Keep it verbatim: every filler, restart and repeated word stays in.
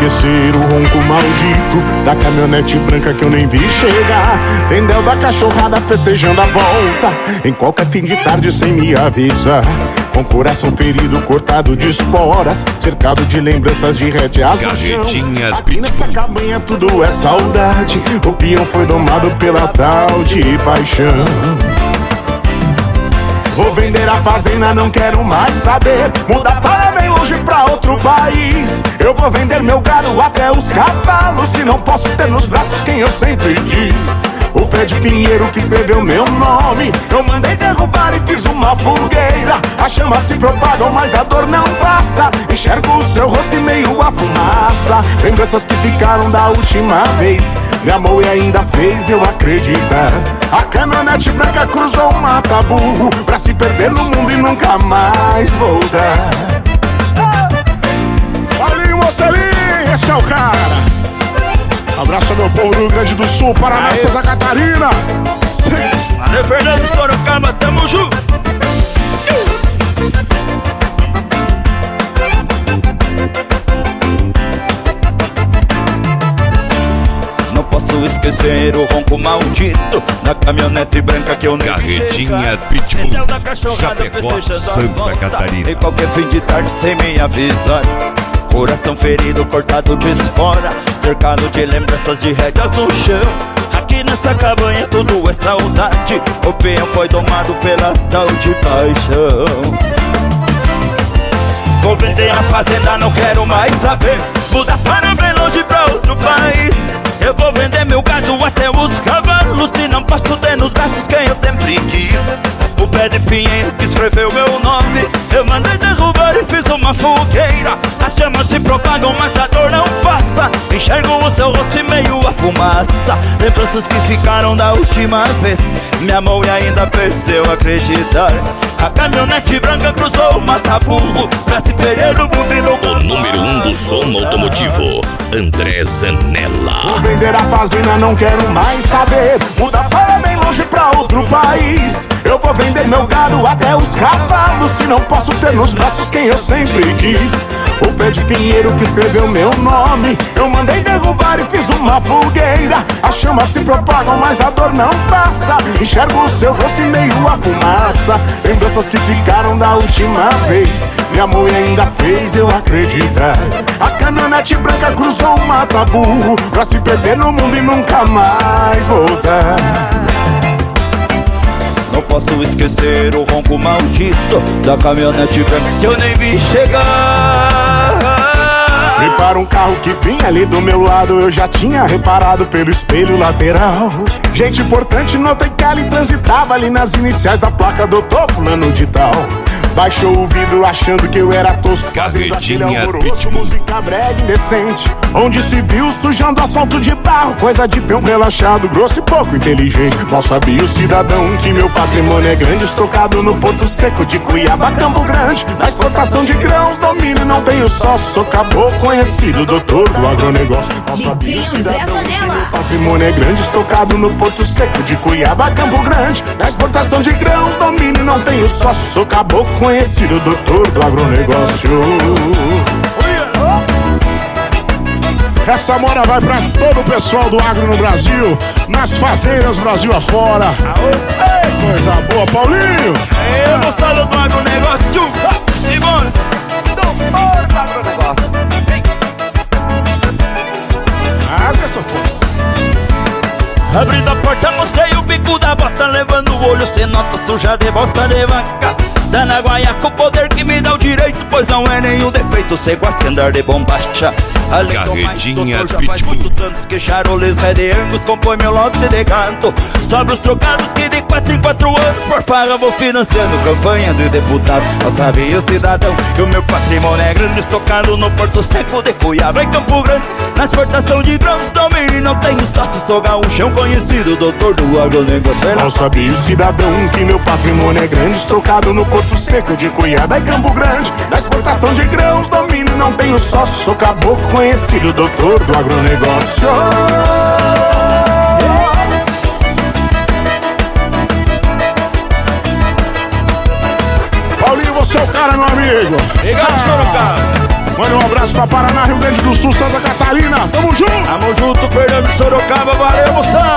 esquecer o ronco maldito da caminhonete branca que eu nem vi chegar. Tendel da cachorrada festejando a volta em qualquer fim de tarde sem me avisar. Com coração ferido, cortado de esporas, cercado de lembranças de rédeas no chão. Aqui nessa cabanha tudo é saudade. O peão foi domado pela tal de paixão. Vou vender a fazenda, não quero mais saber. Mudar para bem longe pra outro país. Eu vou vender meu gado até os cavalos, se não posso ter nos braços quem eu sempre quis. O pé de pinheiro que escreveu meu nome eu mandei derrubar e fiz uma fogueira. As chamas se propagam, mas a dor não passa. Enxergo o seu rosto e meio a fumaça. Lembranças que ficaram da última vez. Me amou e ainda fez eu acreditar. A caminhonete branca cruzou o mata-burro pra se perder no mundo e nunca mais voltar. Paulinho Mocelinho, esse é o cara. Abraço ao meu povo do Rio Grande do Sul, Paraná, Aê. Santa Catarina. Valeu, Fernando Sorocaba, tamo junto. Não posso esquecer o ronco maldito da caminhonete branca que eu nem Carretinha Pitbull, Chapecó, Santa Catarina. Em qualquer fim de tarde sem me avisar. Coração ferido, cortado de espora, cercado de lembranças de rédeas no chão. Aqui nessa cabanha tudo é saudade. O peão foi domado pela tal de paixão. Vou vender a fazenda, não quero mais saber. Mudar para bem longe pra outro país. Eu vou vender meu gado até os cavalos, se não posso ter nos braços quem eu sempre quis. O pé de pinheiro que escreveu meu nome eu mandei derrubar e fiz uma fogueira. As chamas se propagam, mas a dor não passa. Enxergo o seu rosto e meio a fumaça. Lembranças que ficaram da última vez. Me amou e ainda fez eu acreditar. A caminhonete branca cruzou o mata-burro pra se perder no mundo e no... O número um do som automotivo, André Zanella. Vou vender a fazenda, não quero mais saber. Mudar para bem longe pra outro país. Eu vou vender meu gado até os cavalos, se não posso ter nos braços quem eu sempre quis. O pé de pinheiro que escreveu meu nome eu mandei derrubar e fiz uma fogueira. As chamas se propagam, mas a dor não passa. Enxergo o seu rosto e meio a fumaça. Lembranças que ficaram da última vez. Me amou e ainda fez eu acreditar. A caminhonete branca cruzou o mata-burro pra se perder no mundo e nunca mais voltar. Não posso esquecer o ronco maldito da caminhonete branca que eu nem vi chegar. Vi para um carro que vinha ali do meu lado, eu já tinha reparado pelo espelho lateral. Gente importante, notei que ali transitava ali nas iniciais da placa doutor fulano de tal. Baixou o vidro achando que eu era tosco, fazendo aquele alvoroço, música brega indecente, onde se viu sujando asfalto de barro, coisa de peão relaxado, grosso e pouco inteligente. Mal sabia o cidadão que meu patrimônio é grande, estocado no Porto Seco de Cuiabá, Campo Grande. Na exportação de grãos, domínio não tenho sócio, sou caboclo conhecido, doutor do agronegócio. Mal sabia o cidadão que meu patrimônio é grande, estocado no Porto Seco de Cuiabá, Campo Grande. Na exportação de grãos, domínio não tenho sócio, sou caboclo conhecido, doutor do agronegócio. Essa moda vai pra todo o pessoal do agro no Brasil, nas fazendas Brasil afora. Ei, coisa boa, Paulinho! Eu moçada do agronegócio, Simone, doutor do agronegócio. Rasga essa porra. Abrindo a porta, mostrei o bico da bota, levando o olho, cê nota suja de bosta de vaca. Tá na guaiaca o poder que me dá o direito, pois não é nenhum defeito, cê gosta de andar de bombacha. Além do mais, doutor, já faz muitos anos que Charoles Red Angus compõe meu lote de canto. Sobre os trocados que de quatro em quatro anos por farra vou financiando campanha de deputado. Não sabia, cidadão, que o meu patrimônio é grande, estocado no Porto Seco de Cuiabá e Campo Grande. Na exportação de grãos também não tenho sócio, sou gaúchão conhecido, doutor do agronegócio. Não sabia o cidadão que meu patrimônio é grande, estocado no Porto Seco de Cuiabá e Campo Grande. Na exportação de grãos, domínio não tenho sócio, sou caboclo conhecido, doutor do agronegócio. Paulinho, você é o cara, meu amigo. Obrigado, Sorocaba. Manda um abraço pra Paraná, Rio Grande do Sul, Santa Catarina. Tamo junto! Tamo junto, Fernando Sorocaba, valeu, moção!